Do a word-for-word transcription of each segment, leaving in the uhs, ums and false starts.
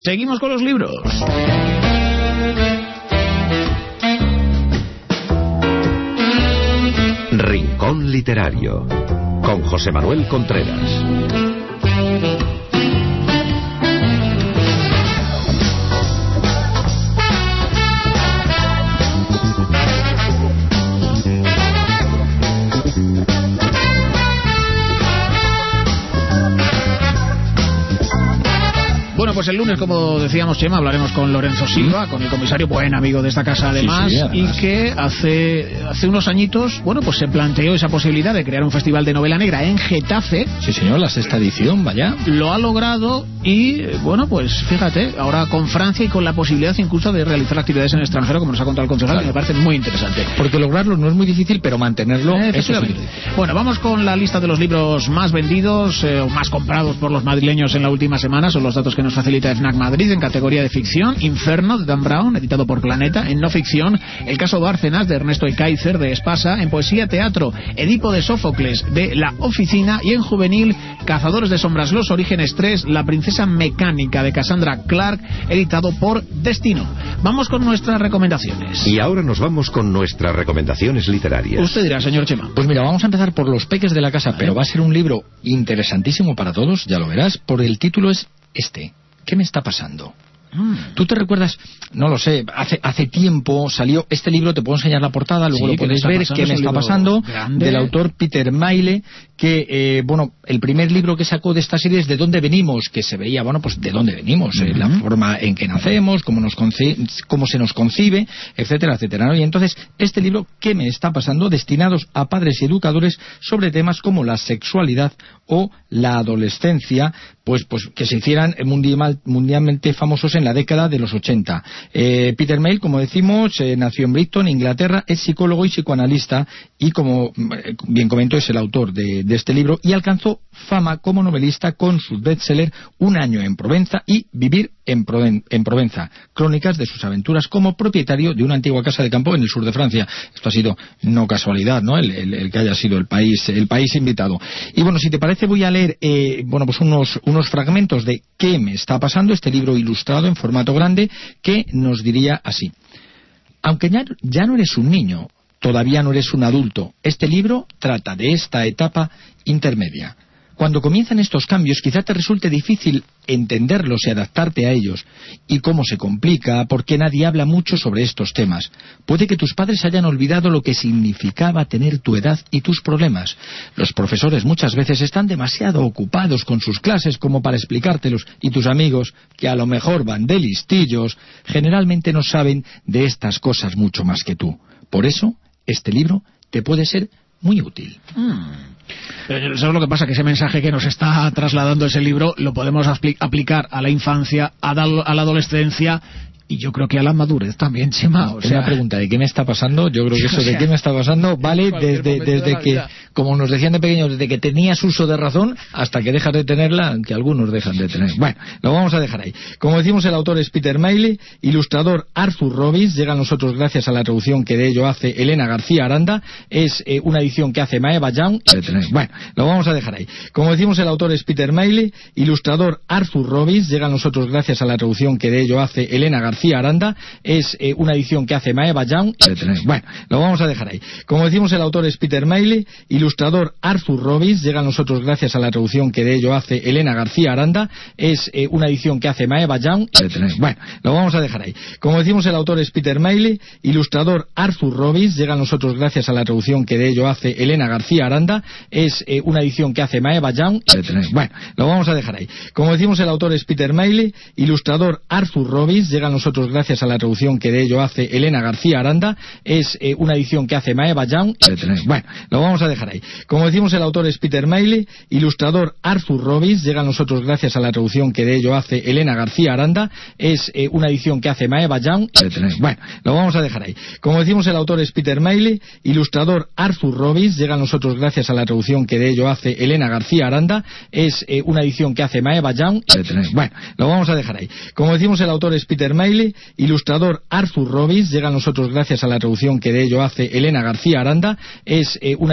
Seguimos con los libros. Rincón Literario, con José Manuel Contreras. Bueno, pues el lunes, como decíamos, Chema, hablaremos con Lorenzo Silva, con el comisario, buen amigo de esta casa además, sí, sí, además. Y que hace hace unos añitos, bueno, pues se planteó esa posibilidad de crear un festival de novela negra en Getafe. Sí, señor, la sexta edición, vaya. Lo ha logrado y, bueno, pues fíjate, ahora con Francia y con la posibilidad incluso de realizar actividades en el extranjero, como nos ha contado el concejal, claro. Que me parece muy interesante. Porque lograrlo no es muy difícil, pero mantenerlo eh, es difícil. Bueno, vamos con la lista de los libros más vendidos eh, o más comprados por los madrileños en la última semana. Son los datos que nos facilita FNAC Madrid. En categoría de ficción, Inferno, de Dan Brown, editado por Planeta. En no ficción, El caso Bárcenas, de Ernesto Ekaizer, de Espasa. En poesía, teatro, Edipo de Sófocles, de La Oficina. Y en juvenil, Cazadores de sombras, los orígenes tres, La princesa mecánica, de Cassandra Clark, editado por Destino. Vamos con nuestras recomendaciones. Y ahora nos vamos con nuestras recomendaciones literarias. Usted dirá, señor Chema. Pues mira, vamos a empezar por Los peques de la casa, pero va a ser un libro interesantísimo para todos, ya lo verás, por el título es este. ¿Qué me está pasando? Mm. ¿Tú te recuerdas? No lo sé, hace hace tiempo salió este libro, te puedo enseñar la portada, luego sí, lo podéis ver, ¿Qué me está pasando? Grande. Del autor Peter Mayle, que, eh, bueno, el primer libro que sacó de esta serie es De dónde venimos, que se veía, bueno, pues de dónde venimos, uh-huh. eh, la forma en que nacemos, cómo, nos conce- cómo se nos concibe, etcétera, etcétera, ¿no? Y entonces, este libro, ¿Qué me está pasando?, destinados a padres y educadores sobre temas como la sexualidad o la adolescencia, pues, pues que se hicieran mundial, mundialmente famosos en la década de los ochenta. Eh, Peter Mayle, como decimos, eh, nació en Brighton, Inglaterra, es psicólogo y psicoanalista y, como eh, bien comentó, es el autor de, de este libro, y alcanzó fama como novelista con su bestseller Un año en Provenza y Vivir en, Proven- en Provenza, crónicas de sus aventuras como propietario de una antigua casa de campo en el sur de Francia. Esto ha sido no casualidad, ¿no? El, el, el que haya sido el país el país invitado. Y bueno, si te parece, voy a leer eh, bueno, pues unos, unos fragmentos de ¿Qué me está pasando?, este libro ilustrado en formato grande, que nos diría así. Aunque ya, ya no eres un niño, todavía no eres un adulto, este libro trata de esta etapa intermedia. Cuando comienzan estos cambios, quizá te resulte difícil entenderlos y adaptarte a ellos. Y cómo se complica, porque nadie habla mucho sobre estos temas. Puede que tus padres hayan olvidado lo que significaba tener tu edad y tus problemas. Los profesores muchas veces están demasiado ocupados con sus clases como para explicártelos, y tus amigos, que a lo mejor van de listillos, generalmente no saben de estas cosas mucho más que tú. Por eso, este libro te puede ser muy útil. Mm. Pero ¿sabes lo que pasa? Que ese mensaje que nos está trasladando ese libro lo podemos apl- aplicar a la infancia, a, da- a la adolescencia y yo creo que a la madurez también, Chema. O sea, una pregunta de qué me está pasando, yo creo que eso de qué me está pasando vale desde, desde que, vida. Como nos decían de pequeños, desde que tenías uso de razón hasta que dejas de tenerla, que algunos dejan de tener. Bueno, lo vamos a dejar ahí. Como decimos, el autor es Peter Mayle, ilustrador Arthur Robbins, llega a nosotros gracias a la traducción que de ello hace Elena García Aranda, es eh, una edición que hace Maeva Young. Bueno, lo vamos a dejar ahí. Como decimos, el autor es Peter Mayle, ilustrador Arthur Robbins, llega a nosotros gracias a la traducción que de ello hace Elena García Aranda, es eh, una edición que hace Maeva Young. Bueno, lo vamos a dejar ahí. Como decimos, el autor es Peter Mayle, ilustrador Arthur Robbins, llega a nosotros gracias a la traducción que de ello hace Elena García Aranda, es eh, una edición que hace Maeva Young. Bueno, lo vamos a dejar ahí. Como decimos, el autor es Peter Mayle, ilustrador Arthur Robbins, llega a nosotros gracias a la traducción que de ello hace Elena García Aranda, es eh, una edición que hace Maeva Young. Bueno, lo vamos a dejar ahí. Como decimos, el autor es Peter Mayle, ilustrador Arthur Robbins, llega a nosotros gracias a la traducción que de ello hace Elena García Aranda, es eh, una edición que hace Maeva Young. Bueno, lo vamos a dejar ahí. Como decimos, el autor es Peter Mayle, ilustrador Arthur Robbins, llega a nosotros gracias a la traducción que de ello hace Elena García Aranda, es eh, una edición que hace Maeva Young. Bueno, lo vamos a dejar ahí. Como decimos, el autor es Peter Mayle, ilustrador Arthur Robbins, llega a nosotros gracias a la traducción que de ello hace Elena García Aranda, es eh, una edición que hace Maeva Young. Bueno, lo vamos a dejar ahí. Como decimos, el autor es Peter Mayle, ilustrador Arthur Robbins, llega a nosotros gracias a la traducción que de ello hace Elena García Aranda, es eh, una edición que hace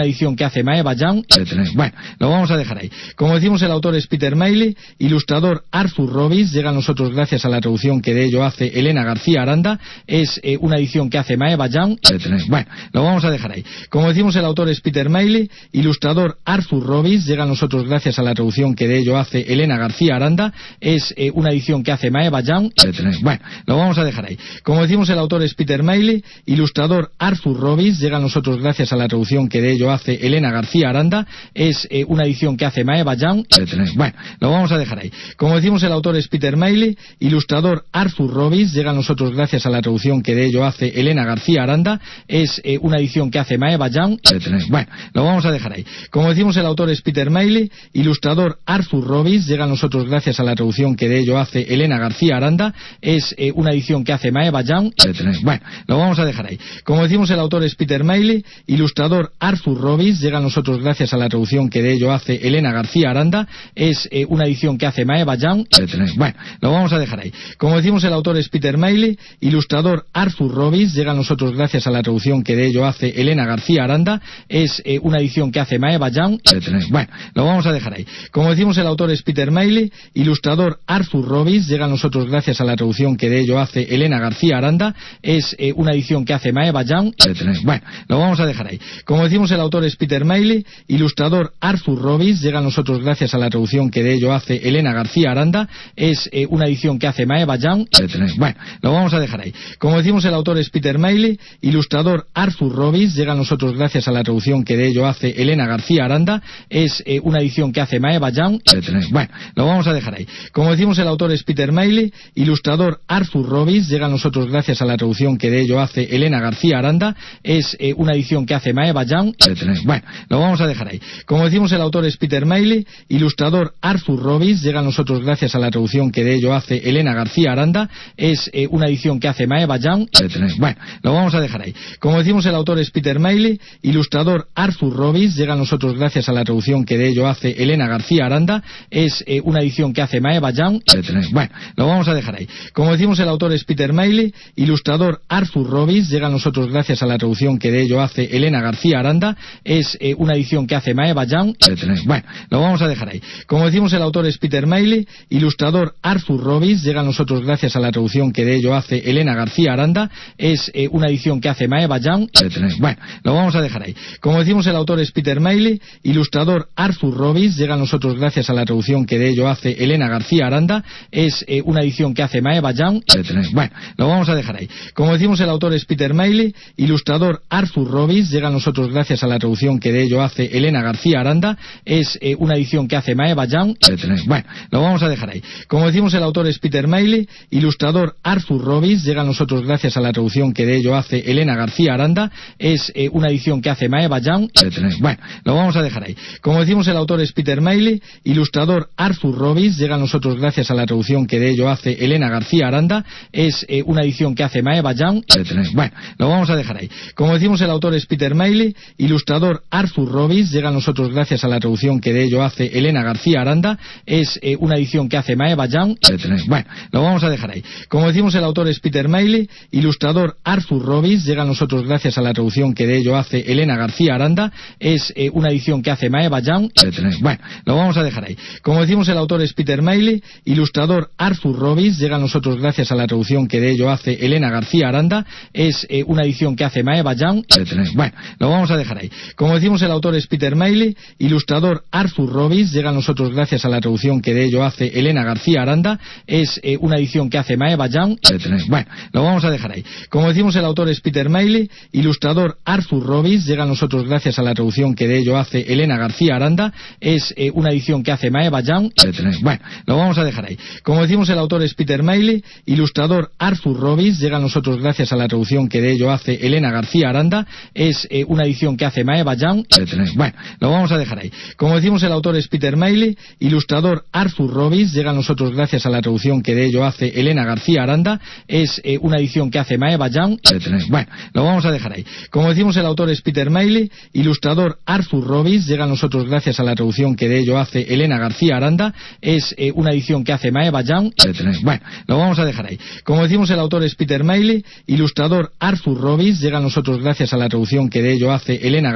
hace Maeva Young. Bueno, lo vamos a dejar ahí. Como decimos, el autor es Peter Mailey, ilustrador Arthur Robbins. Llega a nosotros gracias a la traducción que de ello hace Elena García Aranda. Es eh, una edición que hace Maeva Young. Bueno, lo vamos a dejar ahí. Como decimos, el autor es Peter Mailey, ilustrador Arthur Robbins. Llega a nosotros gracias a la traducción que de ello hace Elena García Aranda. Es eh, una edición que hace Maeva Young. Bueno, lo vamos a dejar ahí. Como decimos, el autor es Peter Mailey, ilustrador Arthur Robbins. Llega a nosotros gracias a la traducción que de ello hace Elena García Aranda. Es eh, una edición que hace Maeva Young. Bueno, lo vamos a dejar ahí. Como decimos, el autor es Peter Mailey, ilustrador Arthur Robbins. Llega a nosotros gracias a la traducción que de ello hace Elena García Aranda. Es eh, una edición que hace Maeva Young. Bueno, lo vamos a dejar ahí. Como decimos, el autor es Peter Mailey, ilustrador Arthur Robbins. Llega a nosotros gracias a la traducción que de ello hace Elena García Aranda. Es eh, una edición que hace Maeva Young. Bueno, lo vamos a dejar ahí. Como decimos, el autor es Peter Mailey, ilustrador Arthur Robbins. Llega a nosotros gracias a la traducción que de ello hace Elena García Aranda. Es eh, una edición que hace Maeva Young. Bueno, lo vamos a dejar ahí. Como decimos, el autor es Peter Mailey, ilustrador Arthur Robbins. Llega a nosotros gracias a la traducción que de ello hace Elena García Aranda. Es eh, una edición que hace Maeva Young. Bueno, lo vamos a dejar ahí. Como decimos, el autor es Peter Mailey, ilustrador Arthur Robbins. Llega a nosotros gracias a la traducción que de ello hace Elena García Aranda. Es eh, una edición que hace Maeva Young. Bueno, lo vamos a dejar ahí. Como decimos, el autor es Peter Mailey, ilustrador Arthur Robbins. Llega a nosotros gracias a la traducción que de ello hace Elena García Aranda. Es eh, una edición que hace Maeva Young. Bueno, lo vamos a dejar ahí. Como decimos, el autor es Peter Mailey, ilustrador Arthur Robbins. Llega a nosotros gracias a la traducción que de ello hace Elena García Aranda. Es eh, una edición que hace Maeva Young. Bueno, lo vamos a dejar ahí. Como decimos, el autor es Peter Mailey, ilustrador Arthur Robbins. Llega a nosotros gracias a la traducción que de ello hace Elena García Aranda. Es eh, una edición que hace Maeva Young. Bueno, lo vamos a dejar ahí. Como decimos, el autor es Peter Mailey, ilustrador Arthur Robbins. Llega a nosotros gracias a la traducción que de ello hace Elena García Aranda. Es eh, una edición que hace Maeva Young. Bueno, lo vamos a dejar ahí. Como decimos, el autor es Peter Mailey, ilustrador Arthur Robbins. Llega a nosotros gracias a la traducción que de ello hace Elena García Aranda. Es eh, una edición que hace Maeva Young. Bueno, lo vamos a dejar ahí. Como decimos, el autor es Peter Mailey, ilustrador Arthur Robbins. Llega a nosotros gracias a la traducción que de ello hace Elena García Aranda. Es eh, una edición que hace Maeva Young. Bueno, lo vamos a dejar ahí. Como decimos, el autor es Peter Mailey, ilustrador Arthur Robbins. Llega a nosotros gracias a la traducción que de ello hace Elena García Aranda. Es eh, una edición que hace Maeva Young. Bueno, lo vamos a dejar ahí. Como decimos, el autor es Peter Mailey, ilustrador Arthur Robbins. Llega a nosotros gracias a la traducción que de ello hace Elena García Aranda. Es eh, una edición que hace Maeva Young. Bueno, lo vamos a dejar ahí. Como decimos, el autor es Peter Mailey, ilustrador Arthur Robbins. Llega a nosotros gracias a la traducción que de ello hace Elena García Aranda. Es eh, una edición que hace Maeva Young. Bueno, lo vamos a dejar ahí. Como decimos, el autor es Peter Mailey, ilustrador Arthur Robbins. Llega a nosotros gracias a la traducción que de ello hace Elena García Aranda. Es eh, una edición que hace Maeva Young. Bueno, lo vamos a dejar ahí. Como decimos, el autor es Peter Mailey, ilustrador Arthur Robbins. Llega a nosotros gracias a la traducción que de ello hace Elena García Aranda. Es eh, una edición que hace Maeva Young. Bueno, lo vamos a dejar ahí. Como decimos, el autor es Peter Mailey, ilustrador Arthur Robbins. Llega a nosotros gracias a la traducción que de ello hace Elena García Aranda. Es eh, una edición que hace Maeva Young. Bueno, lo vamos a dejar ahí. Como decimos, el autor es Peter Mailey, ilustrador Arthur Robbins. Llega a nosotros gracias a la traducción que de ello hace Elena García Aranda. Es eh, una edición que hace Maeva Young. Bueno, lo vamos a dejar ahí. Como decimos, el autor es Peter Mailey, ilustrador Arthur Robbins. Llega a nosotros gracias a la traducción que de ello hace Elena García Aranda. Es eh, una edición que hace Maeva Young. Bueno, lo vamos a dejar ahí. Como decimos, el autor es Peter Mailey, ilustrador Arthur Robbins. Llega a nosotros gracias a la traducción que de ello hace Elena García Aranda. Es eh, una edición que hace Maeva Young. Bueno, lo vamos a dejar ahí. Como decimos, el autor es Peter Mailey, ilustrador Arthur Robbins. Llega a nosotros gracias a la traducción que de ello hace Elena García Aranda. Es eh, una edición que hace Maeva Young. Bueno, lo vamos a dejar ahí. Como decimos, el autor es Peter Mailey, ilustrador Arthur Robbins. Llega a nosotros gracias a la traducción que de ello hace Elena García Aranda. Es eh, una edición que hace Maeva Young. Bueno, lo vamos a dejar ahí. Como decimos, el autor es Peter Mailey, ilustrador Arthur Robbins. Llega a nosotros gracias a la traducción que de ello hace Elena García Aranda. Es eh, una edición que hace Maeva Young. Bueno, lo vamos a dejar ahí. Como decimos, el autor es Peter Mailey, ilustrador Arthur Robbins. Llega a nosotros gracias a la traducción que de ello hace Elena García Aranda. Es eh, una edición que hace Maeva Young. Bueno, lo vamos a dejar ahí. Como decimos, el autor es Peter Mailey, ilustrador Arthur Robbins. Llega a nosotros gracias a la traducción que de ello hace Elena García Aranda.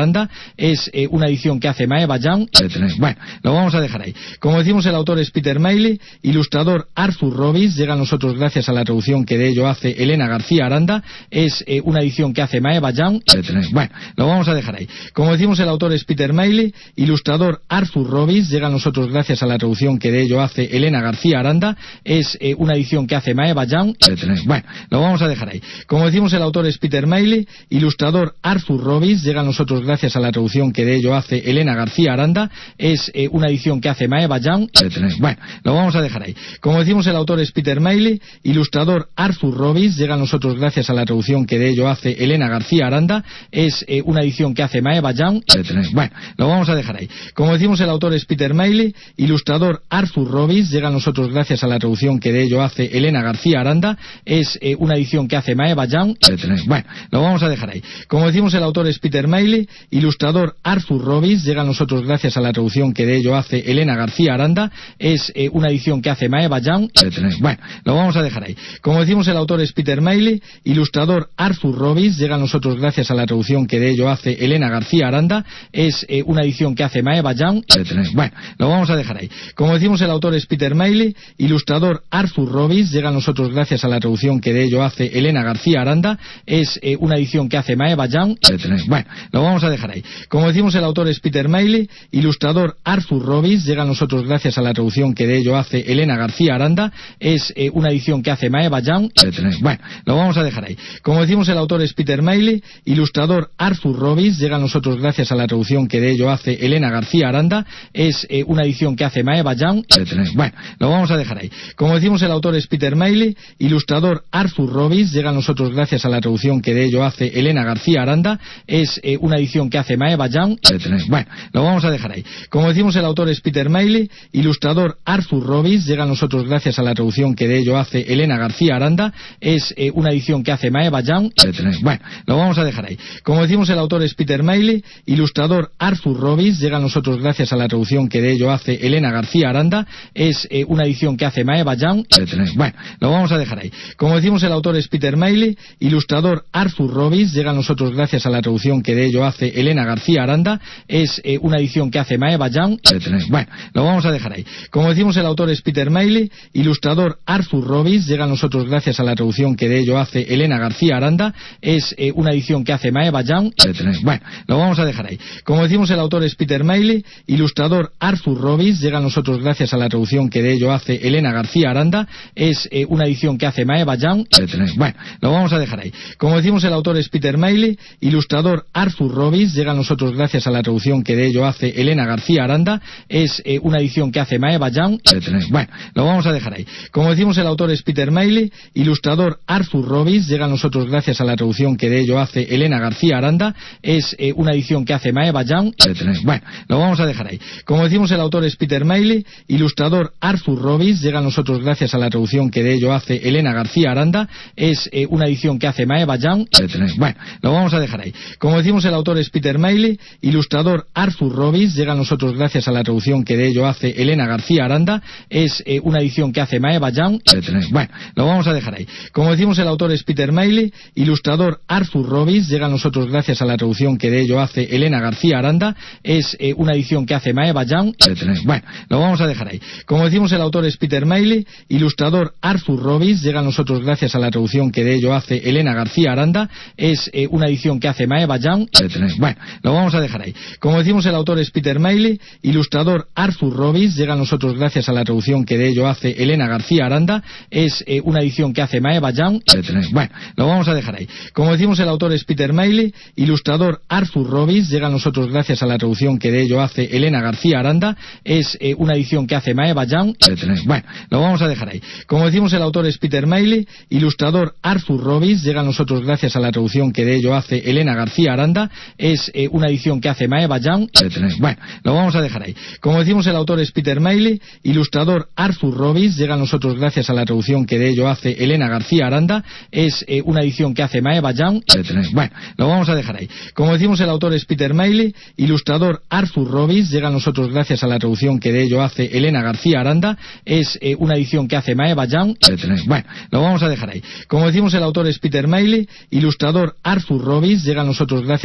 Aranda, es eh, una edición que hace Maeva Young. Bueno, lo vamos a dejar ahí. Como decimos, el autor es Peter Mailey, ilustrador Arthur Robbins, llega a nosotros gracias a la traducción que de ello hace Elena García Aranda, es eh, una edición que hace Maeva Young. Bueno, lo vamos a dejar ahí. Como decimos, el autor es Peter Mailey, ilustrador Arthur Robbins, llega a nosotros gracias a la traducción que de ello hace Elena García Aranda, es eh, una edición que hace Maeva Young. Bueno, lo vamos a dejar ahí. Como decimos, el autor es Peter Mailey, ilustrador Arthur Robbins, llega a nosotros gracias a la traducción que de ello hace Elena García Aranda, es eh, una edición que hace Maeva Young. Bueno, lo vamos a dejar ahí. Como decimos, el autor es Peter Mailey, ilustrador Arthur Robbins, llega a nosotros gracias a la traducción que de ello hace Elena García Aranda, es eh, una edición que hace Maeva Young. Bueno, lo vamos a dejar ahí. Como decimos, el autor es Peter Mailey, ilustrador Arthur Robbins, llega a nosotros gracias a la traducción que de ello hace Elena García Aranda, es eh, una edición que hace Maeva Young. Bueno, lo vamos a dejar ahí. Como decimos, el autor es Peter Mailey, ilustrador Arthur Robbins, llega a nosotros gracias a la traducción que de ello hace Elena García Aranda, es eh, una edición que hace Maeva Young. Bueno, lo vamos a dejar ahí. Como decimos, el autor es Peter Mailey, ilustrador Arthur Robbins, llega a nosotros gracias a la traducción que de ello hace Elena García Aranda, es eh, una edición que hace Maeva Young. Bueno, lo vamos a dejar ahí. Como decimos, el autor es Peter Mailey, ilustrador Arthur Robbins, llega a nosotros gracias a la traducción que de ello hace Elena García Aranda, es eh, una edición que hace Maeva Young. Bueno, lo vamos a dejar ahí. Como decimos, el autor es Peter Mailey, ilustrador Arthur Robbins, llega a nosotros gracias a la traducción que de ello hace Elena García Aranda, es eh, una edición que hace Maeva Young. Bueno, lo vamos a dejar ahí. Como decimos, el autor es Peter Mailey, ilustrador Arthur Robbins, llega a nosotros gracias a la traducción que de ello hace Elena García Aranda, es eh, una edición que hace Maeva Young. Bueno, lo vamos a dejar ahí. Como decimos, el autor es Peter Mailey, ilustrador Arthur Robbins, llega a nosotros gracias a la traducción que de ello hace Elena García Aranda, es eh, una edición que hace Maeva Young. Bueno, lo vamos a dejar ahí. Como decimos, el autor es Peter Mailey, ilustrador Arthur Robbins, llega a nosotros gracias a la traducción que de ello hace Elena García Aranda, es eh, una edición que hace Maeva Young. Bueno, lo vamos a dejar ahí. Como decimos, el autor es Peter Mailey, ilustrador Arthur Robbins, llega a nosotros gracias a la traducción que de ello hace Elena García Aranda, es eh, una edición que hace Maeva Young. Bueno, lo vamos a dejar ahí. Como decimos, el autor es Peter Mailey, ilustrador Arthur Robbins, llega a nosotros gracias a la traducción que de ello hace Elena García Aranda, es eh, una edición que hace Maeva Young. Bueno, lo vamos a dejar ahí. Como decimos, el autor es Peter Mailey, ilustrador Arthur Robbins, llega a nosotros gracias a la traducción que de ello hace Elena García Aranda, es eh, una edición que hace Maeva Young. Bueno, lo vamos a dejar ahí. Como decimos, el autor es Peter Mailey, ilustrador Arthur Robbins, llega a nosotros gracias a la traducción que de ello hace Elena García Aranda, es eh, una edición que hace Maeva Young. Bueno, lo vamos a dejar ahí. Como decimos, el autor es Peter Mailey, ilustrador Arthur Robbins, llega a nosotros gracias a la traducción que de ello hace Elena García Aranda, es eh, una edición que hace Maeva Young. Bueno, lo vamos a dejar ahí. Como decimos, el autor es Peter Mailey, ilustrador Arthur Robbins, llega a nosotros gracias a la traducción que de ello hace Elena García Aranda, es eh, una edición que hace Maeva Young. Bueno, lo vamos a dejar ahí. Como decimos, el autor es Peter Mailey, ilustrador Arthur Robbins, llega a nosotros gracias a la traducción que de ello hace Elena García Aranda, es eh, una edición que hace Maeva Young. Bueno, lo vamos a dejar ahí. Como decimos, el autor es Peter Mailey, ilustrador Arthur Robbins, llega a nosotros gracias a la traducción que de ello hace Elena García Aranda, es eh, una edición que hace Maeva Young. Bueno, lo vamos a dejar ahí. Como decimos, el autor es Peter Mailey, ilustrador Arthur Robbins, llega a nosotros gracias a la traducción que de ello hace Elena García Aranda, es eh, una edición que hace Maeva Young. Bueno, lo vamos a dejar ahí. Como decimos, el autor es Peter Mailey, ilustrador Arthur Robbins, llega a nosotros gracias a la traducción que de ello hace Elena García Aranda, es eh, una edición que hace Maeva Young. Bueno, lo vamos a dejar ahí. Como decimos, el autor es Peter Mailey, ilustrador Arthur Robbins, llega a nosotros gracias a la traducción que de ello hace Elena García Aranda, es eh, una edición que hace Maeva Young. Bueno, lo vamos a dejar ahí. Como decimos, el autor es Peter Mailey, ilustrador Arthur Robbins, llega a nosotros gracias a la traducción que de ello hace Elena García Aranda, es eh, una edición que hace Maeva Young. Bueno, lo vamos a dejar ahí. Como decimos, el autor es Peter Mailey, ilustrador Arthur Robbins, llega a nosotros gracias a la traducción que de ello hace Elena García Aranda, es eh, una edición que hace Maeva Young. Bueno, lo vamos a dejar ahí. Como decimos, el autor es Peter Mailey, ilustrador Arthur Robbins, llega a nosotros gracias a la traducción que de ello hace Elena García Aranda, es eh, una edición que hace Maeva Young. Bueno, lo vamos a dejar ahí. Como decimos, el autor es Peter Mailey, ilustrador Arthur Robbins, llega a nosotros gracias a la traducción que de ello hace Elena García Aranda, es eh, una edición que hace Maeva Young. Bueno, lo vamos a dejar ahí. Como decimos, el autor es Peter Mailey, ilustrador Arthur Robbins, llega a nosotros gracias a la traducción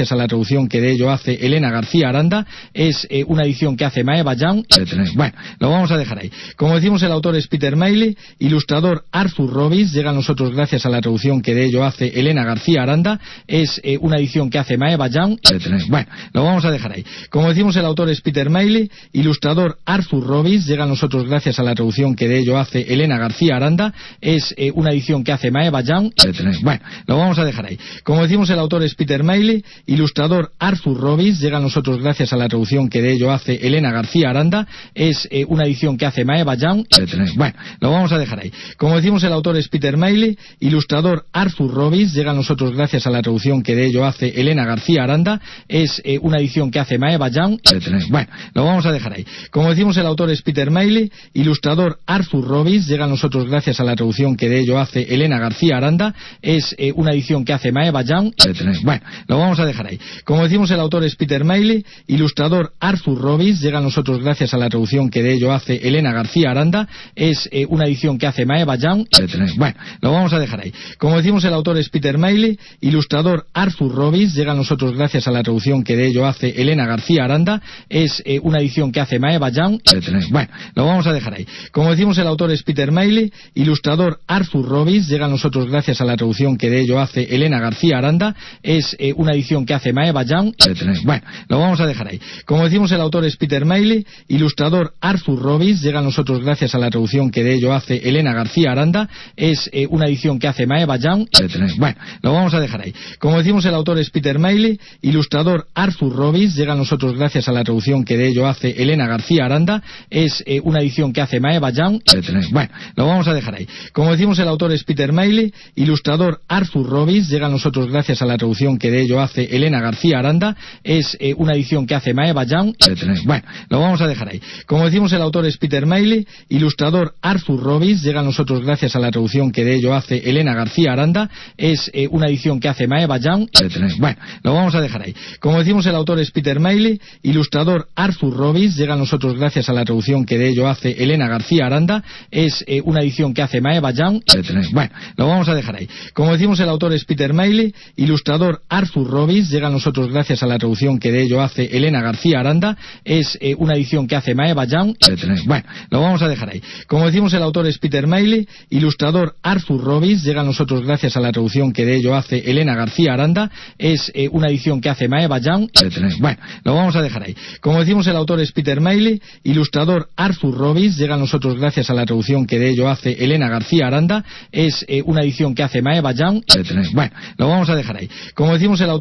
traducción que de ello hace Elena García Aranda, es eh, una edición que hace Maeva Young. Bueno, lo vamos a dejar ahí. Como decimos, el autor es Peter Mailey, ilustrador Arthur Robbins, llega a nosotros gracias a la traducción que de ello hace Elena García Aranda, es eh, una edición que hace Maeva Young. Bueno, lo vamos a dejar ahí. Como decimos, el autor es Peter Mailey, ilustrador Arthur Robbins, llega a nosotros gracias a la traducción que de ello hace Elena García Aranda, es eh, una edición que hace Maeva Young. Bueno, lo vamos a dejar ahí. Como decimos, el autor es Peter Mailey, ilustrador Arthur Robbins, llega a nosotros gracias a la traducción que de ello hace Elena García Aranda, es eh, una edición que hace Maeva Young. Bueno, lo vamos a dejar ahí. Como decimos, el autor es Peter Mailey, ilustrador Arthur Robbins, llega a nosotros gracias a la traducción que de ello hace Elena García Aranda, es eh, una edición que hace Maeva Young. Bueno, lo vamos a dejar ahí. Como decimos, el autor es Peter Mailey, ilustrador Arthur Robbins, llega a nosotros gracias a la traducción que de ello hace Elena García Aranda, es eh, una edición que hace Maeva Young. Bueno, lo vamos a dejar ahí. Como decimos, el autor es Peter Mailey, ilustrador Arthur Robbins, llega a nosotros gracias a la traducción que de ello hace Elena García Aranda, es eh, una edición que hace Maeva Young. Bueno, lo vamos a dejar ahí. Como decimos, el autor es Peter Mailey, ilustrador Arthur Robbins, llega a nosotros gracias a la traducción que de ello hace Elena García Aranda, es eh, una edición que hace Maeva Young. Bueno, lo vamos a dejar ahí. Como decimos, el autor es Peter Mailey, ilustrador Arthur Robbins, llega a nosotros gracias a la traducción que de ello hace Elena García Aranda, es eh, una edición que hace Maeva Young. Bueno, lo vamos a dejar ahí. Como decimos, el autor es Peter Mailey, ilustrador Arthur Robbins, llega a nosotros gracias a la traducción que de ello hace Elena García Aranda, es eh, una edición que hace Maeva Young. Bueno, lo vamos a dejar ahí. Como decimos, el autor es Peter Mailey, ilustrador Arthur Robbins, llega a nosotros gracias a la traducción que de ello hace Elena García Aranda, es eh, una edición que hace Maeva Young. Bueno, lo vamos a dejar ahí. Como decimos, el autor es Peter Mailey, ilustrador Arthur Robbins, llega a nosotros gracias a la traducción que de ello hace Elena García Aranda, es eh, una edición que hace Maeva Young. Bueno, lo vamos a dejar ahí. Como decimos, el autor es Peter Mailey, ilustrador Arthur Robbins, llega a nosotros gracias a la traducción que de ello hace Elena García Aranda, es eh, una edición que hace Maeva Young. Bueno, lo vamos a dejar ahí. Como decimos, el autor es Peter Mailey, ilustrador Arthur Robbins, llega a nosotros gracias a la traducción que de ello hace Elena García Aranda, es eh, una edición que hace Maeva Young. Bueno, lo vamos a dejar ahí. Como decimos, el autor es Peter Mailey, ilustrador Arthur Robbins, llega a nosotros gracias a la traducción que de ello hace Elena García Aranda, es eh, una edición que hace Maeva Young. Bueno, lo vamos a dejar ahí. Como decimos, el autor es Peter Mailey, ilustrador Arthur Robbins, llega a nosotros gracias a la traducción que de ello hace Elena García Aranda, es eh, una edición que hace Maeva Young. Bueno, lo vamos a dejar ahí. Como decimos, el autor es Peter Mailey, ilustrador Arthur Robbins, llega a nosotros gracias a la traducción que de ello hace Elena García Aranda, es eh, una edición que hace Maeva Young. Bueno, lo vamos a dejar ahí. Como decimos, el autor